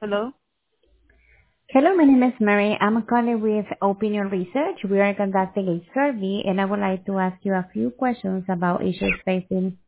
Hello? Hello, my name is Mary. I'm calling with Opinion Research. We are conducting a survey, and I would like to ask you a few questions about issues facing